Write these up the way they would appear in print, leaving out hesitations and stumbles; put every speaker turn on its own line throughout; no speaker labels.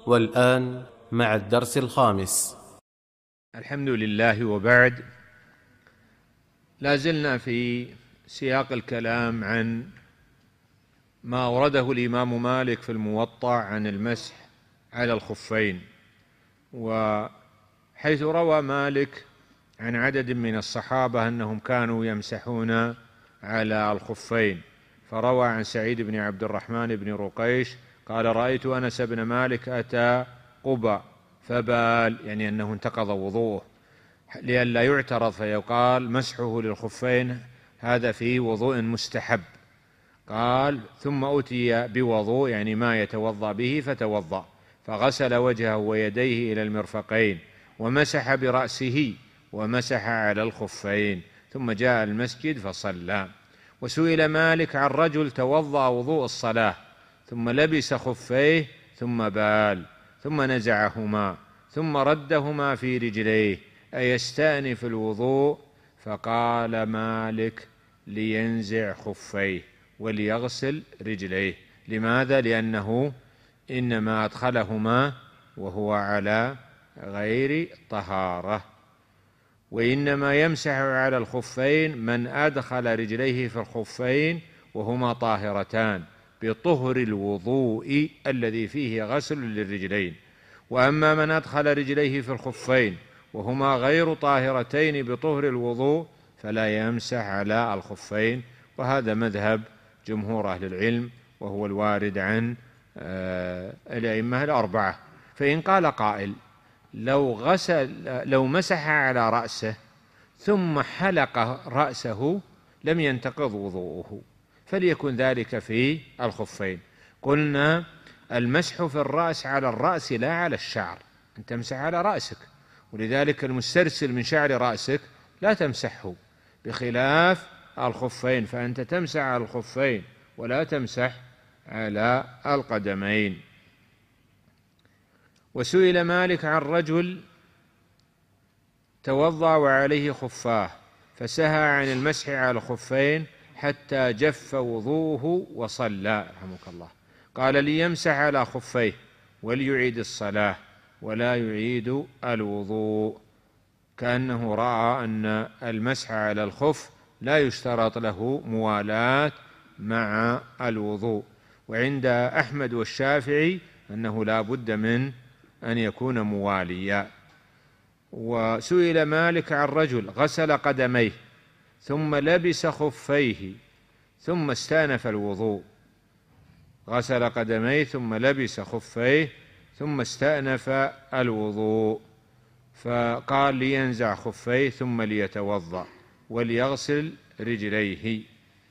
والآن مع الدرس الخامس.
الحمد لله، وبعد. لا زلنا في سياق الكلام عن ما أورده الإمام مالك في الموطأ عن المسح على الخفين، وحيث روى مالك عن عدد من الصحابة أنهم كانوا يمسحون على الخفين، فروى عن سعيد بن عبد الرحمن بن رقيش قال: رأيت أنس بن مالك أتى قبى فبال، يعني أنه انتقض وضوءه، لئلا يعترض فيقال مسحه للخفين هذا فيه وضوء مستحب. قال: ثم أتي بوضوء، يعني ما يتوضأ به، فتوضأ فغسل وجهه ويديه إلى المرفقين ومسح برأسه ومسح على الخفين، ثم جاء المسجد فصلى. وسئل مالك عن رجل توضأ وضوء الصلاة ثم لبس خفيه ثم بال ثم نزعهما ثم ردهما في رجليه أيستأنف الوضوء؟ فقال مالك: لينزع خفيه وليغسل رجليه. لماذا؟ لأنه إنما أدخلهما وهو على غير طهارة، وإنما يمسح على الخفين من أدخل رجليه في الخفين وهما طاهرتان بطهر الوضوء الذي فيه غسل للرجلين. وأما من أدخل رجليه في الخفين وهما غير طاهرتين بطهر الوضوء فلا يمسح على الخفين، وهذا مذهب جمهور أهل العلم، وهو الوارد عن الأئمة الأربعة. فإن قال قائل: لو مسح على رأسه ثم حلق رأسه لم ينتقض وضوءه، فليكن ذلك في الخفين. قلنا: المسح في الرأس على الرأس لا على الشعر، أن تمسح على رأسك، ولذلك المسترسل من شعر رأسك لا تمسحه، بخلاف الخفين فأنت تمسح على الخفين ولا تمسح على القدمين. وسئل مالك عن رجل توضأ وعليه خفاه فسهى عن المسح على الخفين حتى جف وضوءه وصلى، رحمك الله. قال: ليمسح على خفيه وليعيد الصلاة ولا يعيد الوضوء، كأنه رأى أن المسح على الخف لا يشترط له موالاة مع الوضوء. وعند أحمد والشافعي أنه لا بد من أن يكون مواليا. وسئل مالك عن رجل غسل قدميه ثم لبس خفيه ثم استأنف الوضوء، غسل قدميه ثم لبس خفيه ثم استأنف الوضوء، فقال: لينزع خفيه ثم ليتوضأ وليغسل رجليه،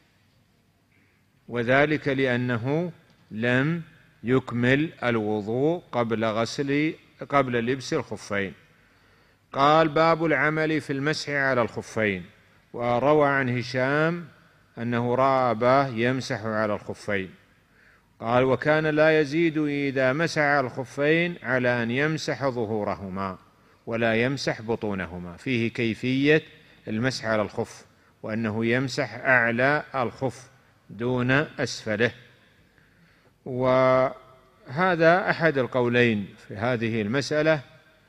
وذلك لأنه لم يكمل الوضوء قبل لبس الخفين. قال: باب العمل في المسح على الخفين. وروى عن هشام أنه رأى أباه يمسح على الخفين. قال: وكان لا يزيد إذا مسح على الخفين على أن يمسح ظهورهما ولا يمسح بطونهما، فيه كيفية المسح على الخف، وأنه يمسح أعلى الخف دون أسفله. وهذا أحد القولين في هذه المسألة.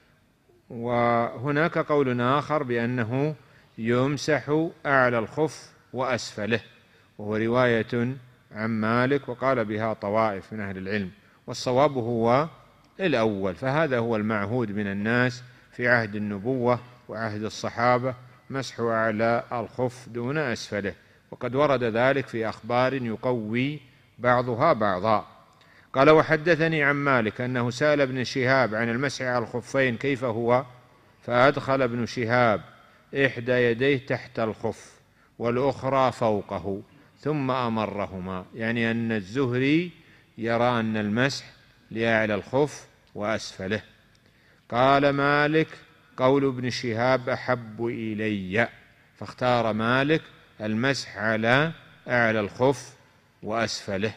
وهناك قول آخر بأنه يمسح أعلى الخف وأسفله، وهو رواية عن مالك، وقال بها طوائف من أهل العلم، والصواب هو الأول. فهذا هو المعهود من الناس في عهد النبوة وعهد الصحابة، مسح على الخف دون أسفله، وقد ورد ذلك في أخبار يقوي بعضها بعضا. قال: وحدثني عن مالك أنه سأل ابن شهاب عن المسح على الخفين كيف هو، فأدخل ابن شهاب إحدى يديه تحت الخف والأخرى فوقه ثم أمرهما، يعني أن الزهري يرى أن المسح لأعلى الخف وأسفله. قال مالك: قول ابن شهاب أحب إلي، فاختار مالك المسح على أعلى الخف وأسفله.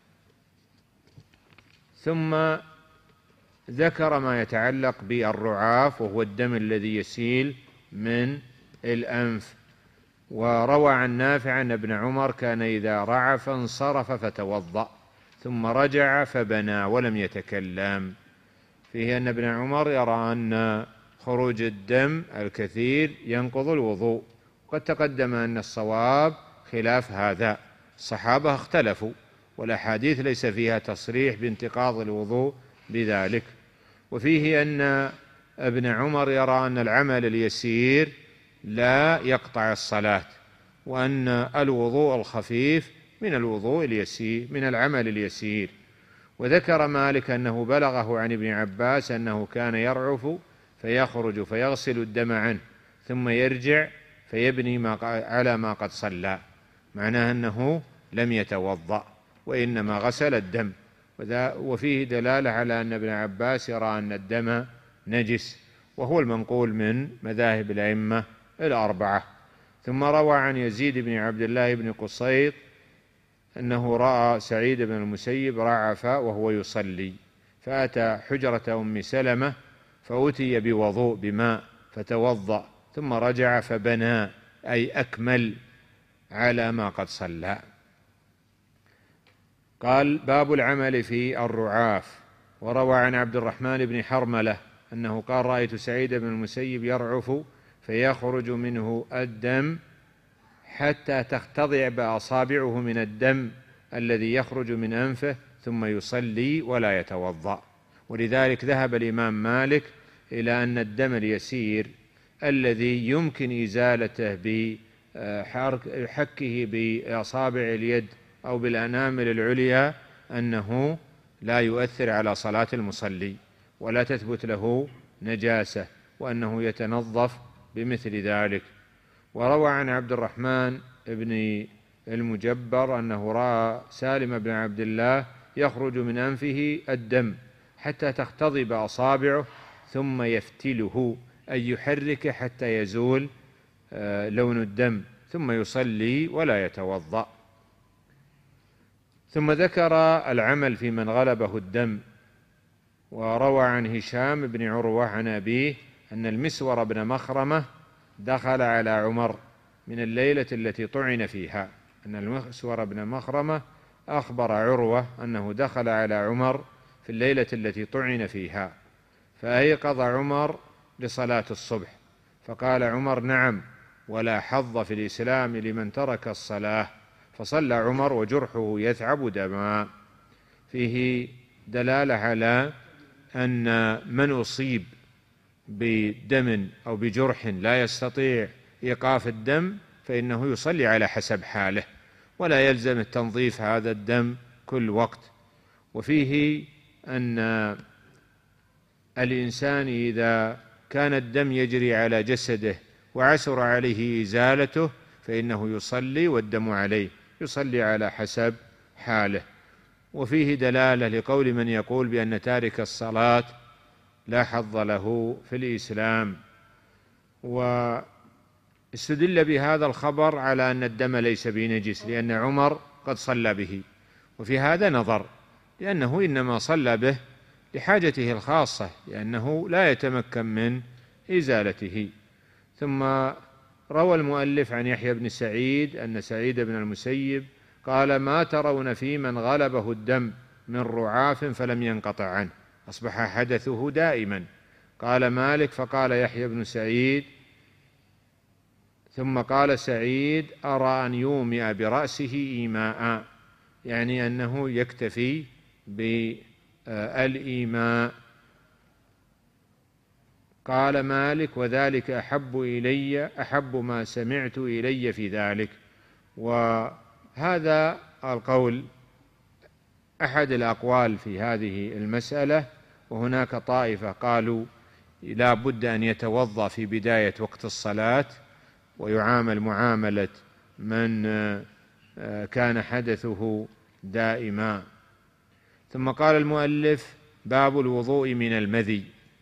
ثم ذكر ما يتعلق بالرعاف، وهو الدم الذي يسيل من الأنف. وروى عن نافع أن ابن عمر كان إذا رعف انصرف فتوضأ ثم رجع فبنى ولم يتكلم. فيه أن ابن عمر يرى أن خروج الدم الكثير ينقض الوضوء، وقد تقدم أن الصواب خلاف هذا، الصحابة اختلفوا، والأحاديث ليس فيها تصريح بانتقاض الوضوء بذلك. وفيه أن ابن عمر يرى أن العمل اليسير لا يقطع الصلاة، وأن الوضوء الخفيف من الوضوء اليسير من العمل اليسير. وذكر مالك أنه بلغه عن ابن عباس أنه كان يرعف فيخرج فيغسل الدم عنه ثم يرجع فيبني على ما قد صلى، معناه أنه لم يتوضأ وإنما غسل الدم. وفيه دلالة على أن ابن عباس يرى أن الدم نجس، وهو المنقول من مذاهب الأئمة الأربعة. ثم روى عن يزيد بن عبد الله بن قصيط أنه رأى سعيد بن المسيب رعف وهو يصلي، فأتى حجرة أم سلمة فأتي بوضوء بماء فتوضأ ثم رجع فبنى، أي أكمل على ما قد صلى. قال: باب العمل في الرعاف. وروى عن عبد الرحمن بن حرملة أنه قال: رأيت سعيد بن المسيب يرعف فيخرج منه الدم حتى تختضع بأصابعه من الدم الذي يخرج من أنفه ثم يصلي ولا يتوضأ. ولذلك ذهب الإمام مالك إلى أن الدم اليسير الذي يمكن إزالته بحكه بأصابع اليد أو بالأنامل العليا أنه لا يؤثر على صلاة المصلي ولا تثبت له نجاسة، وأنه يتنظف بمثل ذلك. وروى عن عبد الرحمن بن المجبر أنه رأى سالم بن عبد الله يخرج من أنفه الدم حتى تختضب أصابعه ثم يفتله، أي يحرك حتى يزول لون الدم ثم يصلي ولا يتوضأ. ثم ذكر العمل في من غلبه الدم. وروى عن هشام بن عروة عن أبيه أن المسور بن مخرمة دخل على عمر من الليلة التي طعن فيها، أن المسور بن مخرمة أخبر عروة أنه دخل على عمر في الليلة التي طعن فيها، فأيقظ عمر لصلاة الصبح، فقال عمر: نعم، ولا حظ في الإسلام لمن ترك الصلاة. فصلى عمر وجرحه يثعب دما. فيه دلالة على أن من أصيب بدم أو بجرح لا يستطيع إيقاف الدم فإنه يصلي على حسب حاله، ولا يلزم التنظيف هذا الدم كل وقت. وفيه أن الإنسان إذا كان الدم يجري على جسده وعسر عليه إزالته فإنه يصلي والدم عليه، يصلي على حسب حاله. وفيه دلالة لقول من يقول بأن تارك الصلاة لا حظ له في الإسلام. واستدل بهذا الخبر على أن الدم ليس بنجس لأن عمر قد صلى به، وفي هذا نظر، لأنه إنما صلى به لحاجته الخاصة، لأنه لا يتمكن من إزالته. ثم روى المؤلف عن يحيى بن سعيد أن سعيد بن المسيب قال: ما ترون في من غلبه الدم من رعاف فلم ينقطع عنه، أصبح حدثه دائما. قال مالك: فقال يحيى بن سعيد ثم قال سعيد: أرى أن يومئ برأسه إيماء، يعني أنه يكتفي بالإيماء. قال مالك: وذلك أحب ما سمعت إلي في ذلك. وهذا القول أحد الأقوال في هذه المسألة. وهناك طائفة قالوا لا بد أن يتوضأ في بداية وقت الصلاة ويعامل معاملة من كان حدثه دائما. ثم قال المؤلف: باب الوضوء من المذي.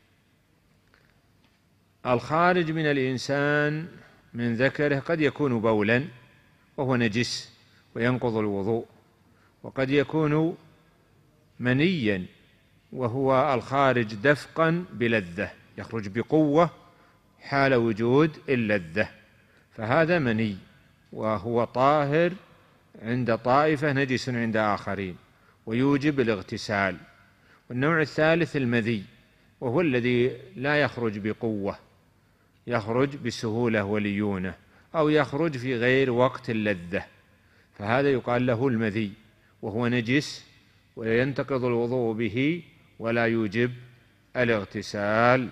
الخارج من الإنسان من ذكره قد يكون بولا وهو نجس وينقض الوضوء، وقد يكون منيا وهو الخارج دفقا بلذة، يخرج بقوة حال وجود اللذة، فهذا مني وهو طاهر عند طائفة نجس عند آخرين ويوجب الاغتسال. والنوع الثالث المذي، وهو الذي لا يخرج بقوة، يخرج بسهولة وليونة، أو يخرج في غير وقت اللذة، فهذا يقال له المذي، وهو نجس وينتقض الوضوء به ولا يوجب الاغتسال.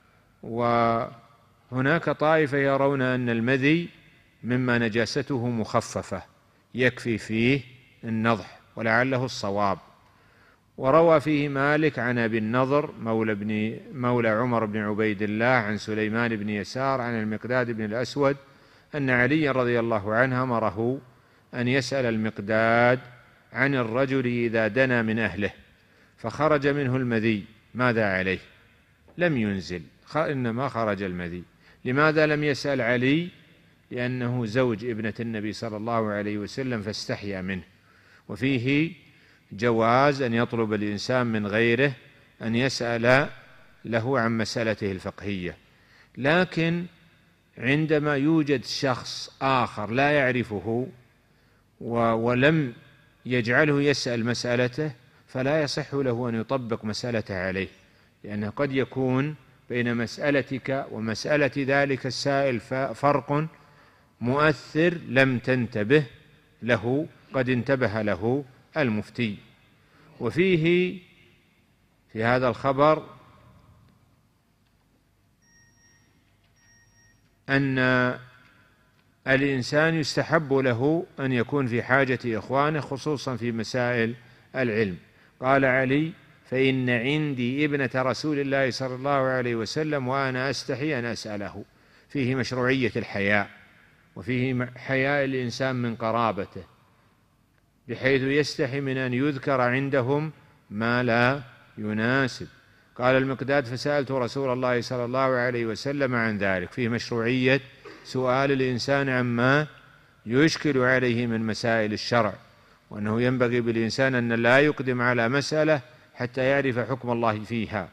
وهناك طائفة يرون أن المذي مما نجاسته مخففة يكفي فيه النضح، ولعله الصواب. وروى فيه مالك عن أبي النضر مولى عمر بن عبيد الله عن سليمان بن يسار عن المقداد بن الأسود أن علي رضي الله عنه أمره أن يسأل المقداد عن الرجل إذا دنا من أهله فخرج منه المذي ماذا عليه؟ لم ينزل، إنما خرج المذي. لماذا لم يسأل علي؟ لأنه زوج ابنة النبي صلى الله عليه وسلم فاستحيا منه. وفيه جواز أن يطلب الإنسان من غيره أن يسأل له عن مسألته الفقهية، لكن عندما يوجد شخص آخر لا يعرفه ولم يجعله يسأل مسألته فلا يصح له أن يطبق مسألته عليه، لأنه قد يكون بين مسألتك ومسألة ذلك السائل فرق مؤثر لم تنتبه له، قد انتبه له المفتي. وفيه في هذا الخبر أن الإنسان يستحب له أن يكون في حاجة إخوانه خصوصا في مسائل العلم. قال علي: فإن عندي ابنة رسول الله صلى الله عليه وسلم وأنا أستحي أن أسأله. فيه مشروعية الحياء، وفيه حياء الإنسان من قرابته بحيث يستحي من أن يذكر عندهم ما لا يناسب. قال المقداد: فسألت رسول الله صلى الله عليه وسلم عن ذلك. فيه مشروعية سؤال الإنسان عما يشكل عليه من مسائل الشرع، وأنه ينبغي بالإنسان أن لا يقدم على مسألة حتى يعرف حكم الله فيها.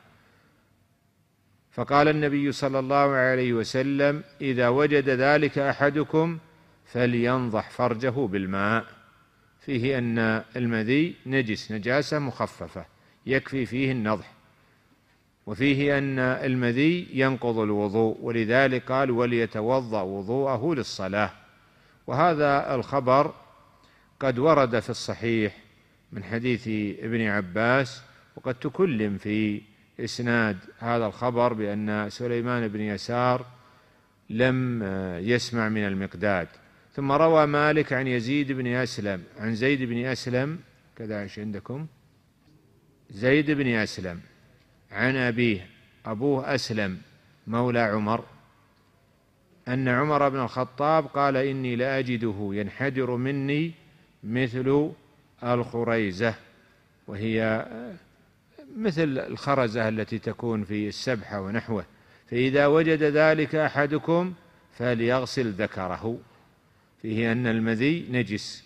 فقال النبي صلى الله عليه وسلم: إذا وجد ذلك أحدكم فلينضح فرجه بالماء. فيه أن المذي نجس نجاسة مخففة يكفي فيه النضح. وفيه أن المذي ينقض الوضوء، ولذلك قال: وليتوضأ وضوءه للصلاة. وهذا الخبر قد ورد في الصحيح من حديث ابن عباس، وقد تكلم في إسناد هذا الخبر بأن سليمان بن يسار لم يسمع من المقداد. ثم روى مالك عن يزيد بن أسلم عن زيد بن أسلم، كذا ايش عندكم؟ زيد بن أسلم عن أبيه، أبوه أسلم مولى عمر، أن عمر بن الخطاب قال: إني لأجده ينحدر مني مثل الخريزة، وهي مثل الخرزة التي تكون في السبحة ونحوه، فإذا وجد ذلك أحدكم فليغسل ذكره. فيه أن المذي نجس،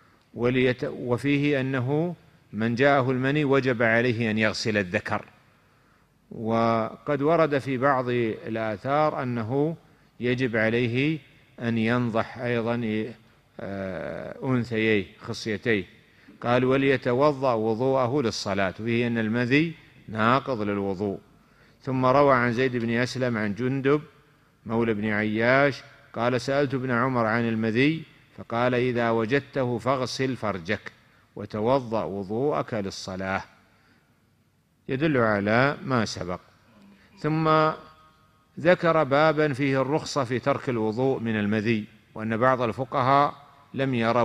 وفيه أنه من جاءه المني وجب عليه أن يغسل الذكر. وقد ورد في بعض الآثار أنه يجب عليه أن ينضح أيضا أنثييه خصيتيه. قال: وليتوضأ وضوءه للصلاة. وهي أن المذي ناقض للوضوء. ثم روى عن زيد بن أسلم عن جندب مولى بن عياش قال: سألت ابن عمر عن المذي فقال: إذا وجدته فاغسل فرجك وتوضأ وضوءك للصلاة. يدل على ما سبق. ثم ذكر بابا فيه الرخصة في ترك الوضوء من المذي، وأن بعض الفقهاء لم يرى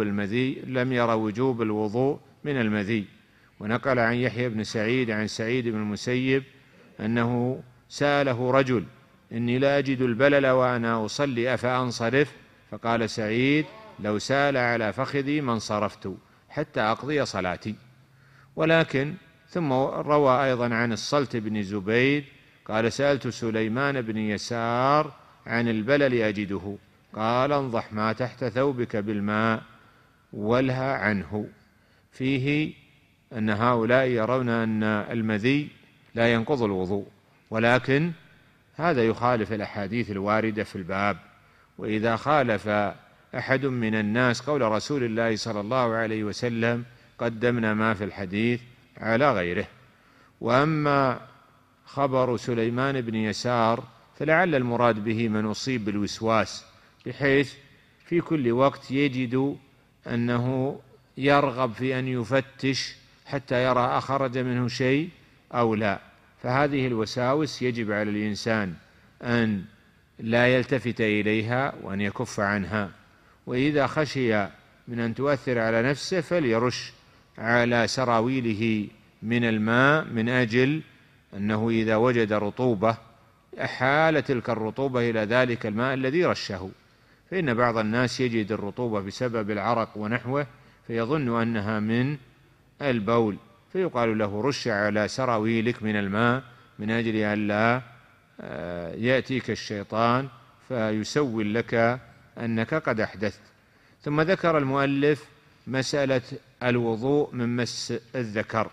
وجوب الوضوء من المذي. ونقل عن يحيى بن سعيد عن سعيد بن المسيب أنه سأله رجل: إني لا أجد البلل وأنا أصلي أفأنصرف؟ فقال سعيد: لو سال على فخذي ما انصرفت حتى أقضي صلاتي. ولكن ثم روى أيضا عن الصلت بن زبيد قال: سألت سليمان بن يسار عن البلل أجده، قال: انضح ما تحت ثوبك بالماء والها عنه. فيه أن هؤلاء يرون أن المذي لا ينقض الوضوء، ولكن هذا يخالف الأحاديث الواردة في الباب. وإذا خالف أحد من الناس قول رسول الله صلى الله عليه وسلم قدمنا ما في الحديث على غيره. وأما خبر سليمان بن يسار فلعل المراد به من أصيب بالوسواس، بحيث في كل وقت يجد أنه يرغب في أن يفتش حتى يرى أخرج منه شيء أو لا. فهذه الوساوس يجب على الإنسان أن لا يلتفت إليها وأن يكف عنها، وإذا خشي من أن تؤثر على نفسه فليرش على سراويله من الماء، من أجل أنه إذا وجد رطوبة أحال تلك الرطوبة إلى ذلك الماء الذي رشه. فإن بعض الناس يجد الرطوبة بسبب العرق ونحوه فيظن أنها من البول، فيقال له رش على سراويلك من الماء من أجل أن لا يأتيك الشيطان فيسول لك أنك قد أحدثت. ثم ذكر المؤلف مسألة الوضوء من مس الذكر.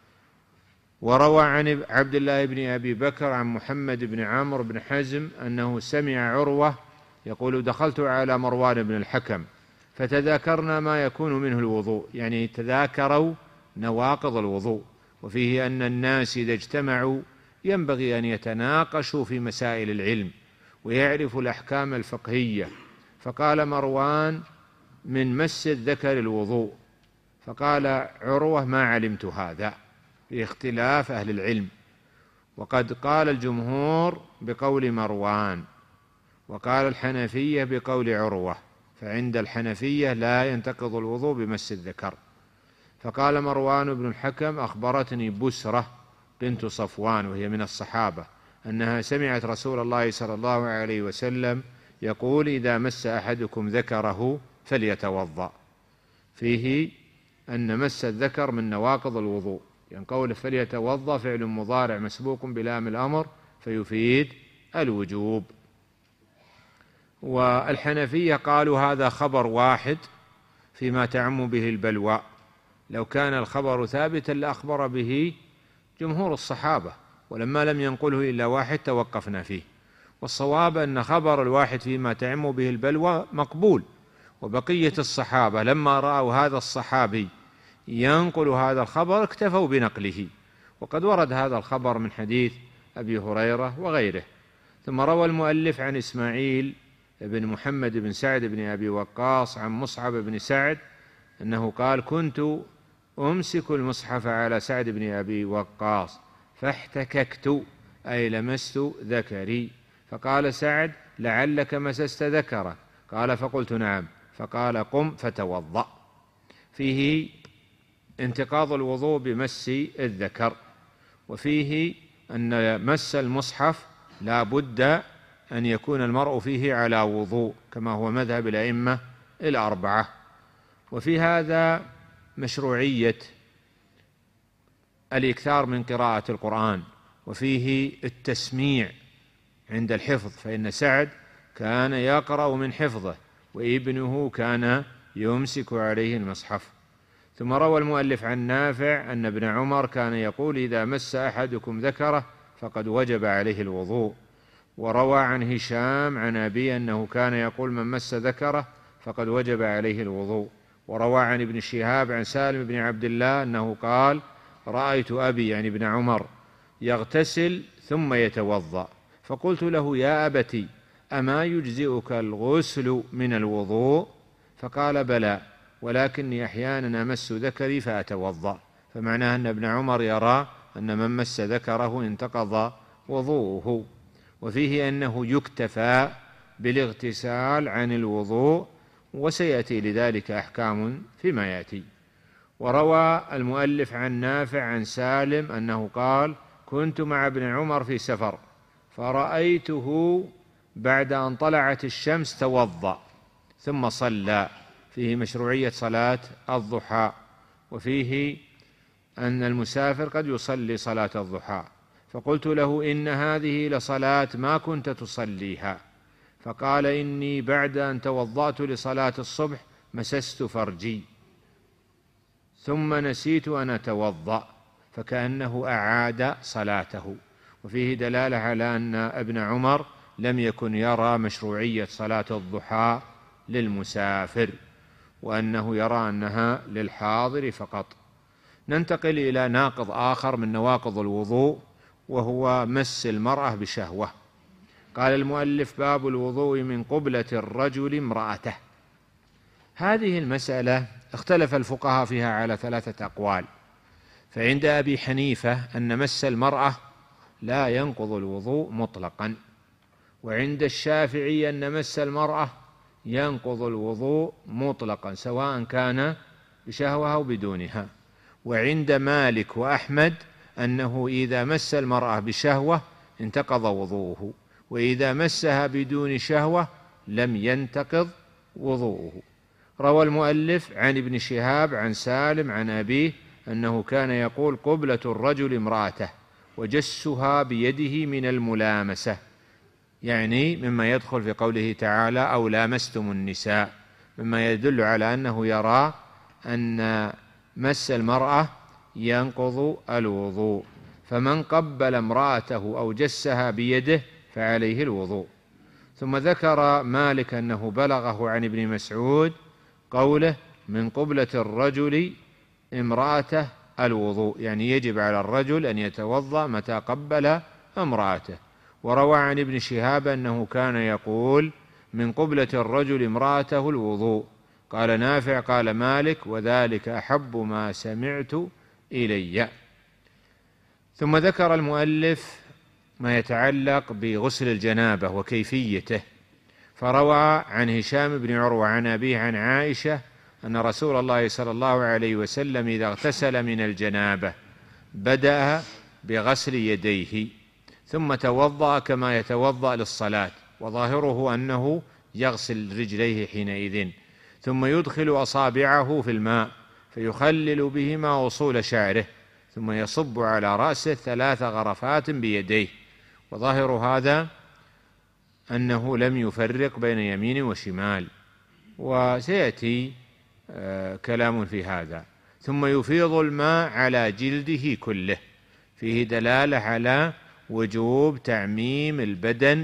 وروى عن عبد الله بن أبي بكر عن محمد بن عمرو بن حزم أنه سمع عروة يقول: دخلت على مروان بن الحكم فتذاكرنا ما يكون منه الوضوء، يعني تذاكروا نواقض الوضوء، وفيه أن الناس إذا اجتمعوا ينبغي أن يتناقشوا في مسائل العلم ويعرفوا الأحكام الفقهية. فقال مروان: من مس الذكر الوضوء. فقال عروة: ما علمت هذا، في اختلاف أهل العلم، وقد قال الجمهور بقول مروان، وقال الحنفية بقول عروة، فعند الحنفية لا ينتقض الوضوء بمس الذكر. فقال مروان بن الحكم: أخبرتني بسرة بنت صفوان وهي من الصحابة أنها سمعت رسول الله صلى الله عليه وسلم يقول: إذا مس أحدكم ذكره فليتوضأ. فيه أن مس الذكر من نواقض الوضوء، يعني قوله فليتوضأ فعل مضارع مسبوق بلام الأمر فيفيد الوجوب. والحنفية قالوا هذا خبر واحد فيما تعم به البلوى، لو كان الخبر ثابتا لأخبر به جمهور الصحابة، ولما لم ينقله إلا واحد توقفنا فيه. والصواب أن خبر الواحد فيما تعم به البلوى مقبول، وبقية الصحابة لما رأوا هذا الصحابي ينقل هذا الخبر اكتفوا بنقله، وقد ورد هذا الخبر من حديث أبي هريرة وغيره. ثم روى المؤلف عن إسماعيل بن محمد بن سعد بن أبي وقاص عن مصعب بن سعد أنه قال: كنت أمسك المصحف على سعد بن أبي وقاص فاحتككت، أي لمست ذكري، فقال سعد: لعلك مسست ذكرك؟ قال: فقلت نعم. فقال: قم فتوضأ. فيه انتقاض الوضوء بمس الذكر، وفيه أن مس المصحف لا بد أن يكون المرء فيه على وضوء كما هو مذهب الأئمة الأربعة. وفي هذا مشروعية الإكثار من قراءة القرآن، وفيه التسميع عند الحفظ، فإن سعد كان يقرأ من حفظه وابنه كان يمسك عليه المصحف. ثم روى المؤلف عن نافع أن ابن عمر كان يقول: إذا مس أحدكم ذكره فقد وجب عليه الوضوء. وروى عن هشام عن أبي أنه كان يقول: من مس ذكره فقد وجب عليه الوضوء. وروى عن ابن شهاب عن سالم بن عبد الله أنه قال: رأيت أبي يعني ابن عمر يغتسل ثم يتوضأ، فقلت له: يا أبتي أما يجزئك الغسل من الوضوء؟ فقال: بلى، ولكني أحيانا أمس ذكري فأتوضأ. فمعناه أن ابن عمر يرى أن من مس ذكره انتقض وضوءه. وفيه أنه يكتفى بالاغتسال عن الوضوء، وسيأتي لذلك أحكام فيما يأتي. وروى المؤلف عن نافع عن سالم أنه قال: كنت مع ابن عمر في سفر فرأيته بعد أن طلعت الشمس توضأ ثم صلى. فيه مشروعية صلاة الضحى، وفيه أن المسافر قد يصلي صلاة الضحى. فقلت له: إن هذه لصلاة ما كنت تصليها. فقال: إني بعد أن توضأت لصلاة الصبح مسست فرجي ثم نسيت أن أتوضأ، فكأنه أعاد صلاته. وفيه دلالة على أن ابن عمر لم يكن يرى مشروعية صلاة الضحى للمسافر، وأنه يرى أنها للحاضر فقط. ننتقل إلى ناقض آخر من نواقض الوضوء، وهو مس المرأة بشهوة. قال المؤلف: باب الوضوء من قبلة الرجل امرأته. هذه المسألة اختلف الفقهاء فيها على 3 أقوال. فعند أبي حنيفة أن مس المرأة لا ينقض الوضوء مطلقا، وعند الشافعي أن مس المرأة ينقض الوضوء مطلقا سواء كان بشهوة أو بدونها. وعند مالك وأحمد أنه إذا مس المرأة بشهوة انتقض وضوءه، وإذا مسها بدون شهوة لم ينتقض وضوءه. روى المؤلف عن ابن شهاب عن سالم عن أبيه أنه كان يقول: قبلة الرجل امرأته وجسها بيده من الملامسة، يعني مما يدخل في قوله تعالى: أو لامستم النساء، مما يدل على أنه يرى أن مس المرأة ينقض الوضوء، فمن قبل امرأته أو جسها بيده فعليه الوضوء. ثم ذكر مالك أنه بلغه عن ابن مسعود قوله: من قبلة الرجل امرأته الوضوء، يعني يجب على الرجل أن يتوضأ متى قبل امرأته. وروى عن ابن شهاب أنه كان يقول: من قبلة الرجل امرأته الوضوء. قال نافع: قال مالك: وذلك أحب ما سمعت إلي. ثم ذكر المؤلف ما يتعلق بغسل الجنابة وكيفيته، فروى عن هشام بن عروة عن أبيه عن عائشة أن رسول الله صلى الله عليه وسلم إذا اغتسل من الجنابة بدأ بغسل يديه ثم توضأ كما يتوضأ للصلاة، وظاهره أنه يغسل رجليه حينئذ، ثم يدخل أصابعه في الماء فيخلل بهما أصول شعره، ثم يصب على رأسه 3 غرفات بيديه. وظاهر هذا أنه لم يفرق بين يمين وشمال، وسيأتي كلام في هذا. ثم يفيض الماء على جلده كله، فيه دلالة على وجوب تعميم البدن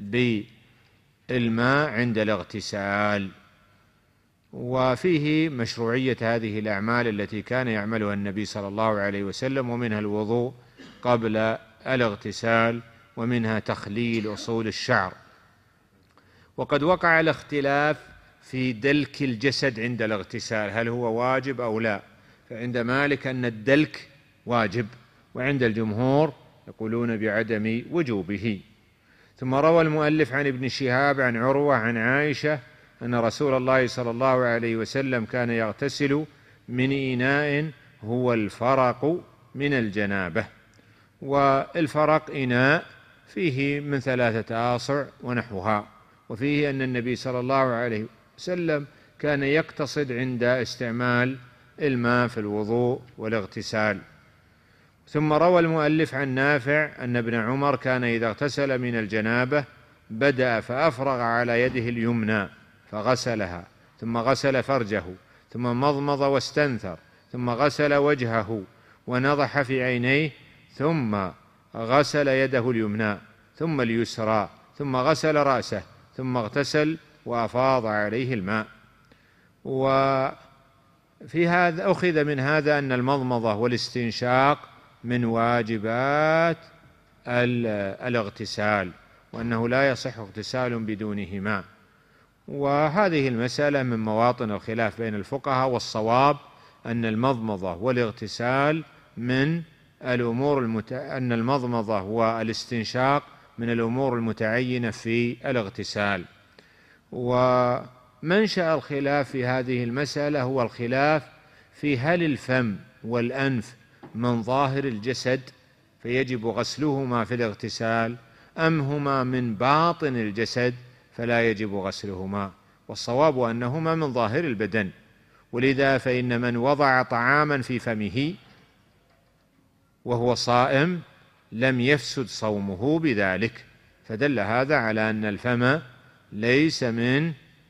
بالماء عند الاغتسال، وفيه مشروعية هذه الأعمال التي كان يعملها النبي صلى الله عليه وسلم، ومنها الوضوء قبل الاغتسال، ومنها تخليل أصول الشعر. وقد وقع الاختلاف في دلك الجسد عند الاغتسال، هل هو واجب أو لا؟ فعند مالك أن الدلك واجب، وعند الجمهور يقولون بعدم وجوبه. ثم روى المؤلف عن ابن شهاب عن عروة عن عائشة أن رسول الله صلى الله عليه وسلم كان يغتسل من إناء هو الفرق من الجنابة. والفرق إناء فيه من 3 آصع ونحوها، وفيه أن النبي صلى الله عليه وسلم كان يقتصد عند استعمال الماء في الوضوء والاغتسال. ثم روى المؤلف عن نافع أن ابن عمر كان إذا اغتسل من الجنابة بدأ فأفرغ على يده اليمنى فغسلها، ثم غسل فرجه، ثم مضمض واستنثر، ثم غسل وجهه ونضح في عينيه، ثم غسل يده اليمنى ثم اليسرى، ثم غسل رأسه، ثم اغتسل وأفاض عليه الماء. وفي هذا أخذ من هذا أن المضمضة والاستنشاق من واجبات الاغتسال، وأنه لا يصح اغتسال بدونهما. وهذه المسألة من مواطن الخلاف بين الفقهاء، والصواب أن المضمضة والاغتسال من الأمور أن المضمضة والاستنشاق من الأمور المتعينة في الاغتسال. ومنشأ الخلاف في هذه المسألة هو الخلاف في هل الفم والأنف من ظاهر الجسد فيجب غسلهما في الاغتسال، أم هما من باطن الجسد فلا يجب غسلهما. والصواب أنهما من ظاهر البدن، ولذا فإن من وضع طعاما في فمه وهو صائم لم يفسد صومه بذلك، فدل هذا على أن الفم ليس من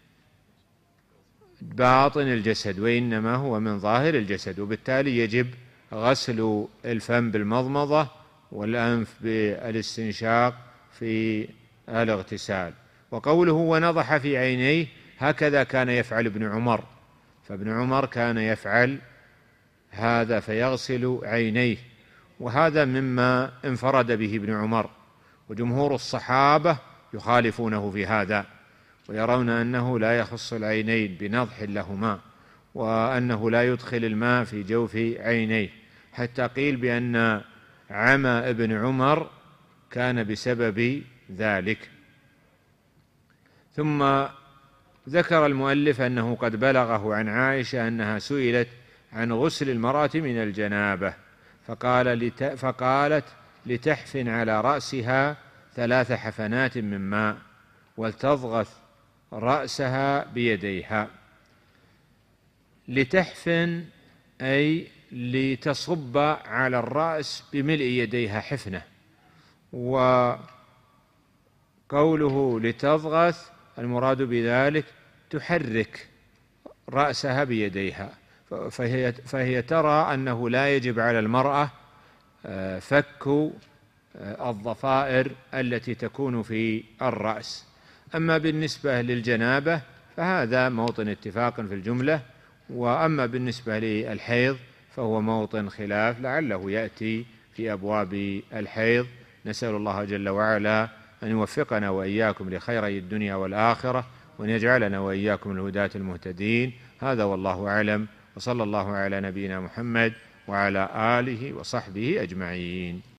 باطن الجسد وإنما هو من ظاهر الجسد، وبالتالي يجب غسل الفم بالمضمضة والأنف بالاستنشاق في الاغتسال. وقوله ونضح في عينيه هكذا كان يفعل ابن عمر، فابن عمر كان يفعل هذا فيغسل عينيه. وهذا مما انفرد به ابن عمر، وجمهور الصحابة يخالفونه في هذا، ويرون أنه لا يخص العينين بنضح لهما، وأنه لا يدخل الماء في جوف عينيه، حتى قيل بأن عمى ابن عمر كان بسبب ذلك. ثم ذكر المؤلف أنه قد بلغه عن عائشة أنها سئلت عن غسل المرأة من الجنابة فقالت لتحفن على رأسها 3 حفنات من ماء ولتضغط رأسها بيديها. لتحفن أي لتصب على الرأس بملء يديها حفنة، وقوله لتضغط المراد بذلك تحرك رأسها بيديها، فهي ترى أنه لا يجب على المرأة فك الضفائر التي تكون في الرأس. أما بالنسبة للجنابة فهذا موطن اتفاق في الجملة، وأما بالنسبة للحيض فهو موطن خلاف، لعله يأتي في أبواب الحيض. نسأل الله جل وعلا أن يوفقنا وإياكم لخيري الدنيا والآخرة، وأن يجعلنا وإياكم الهداة المهتدين. هذا والله أعلم، وصلى الله على نبينا محمد وعلى آله وصحبه أجمعين.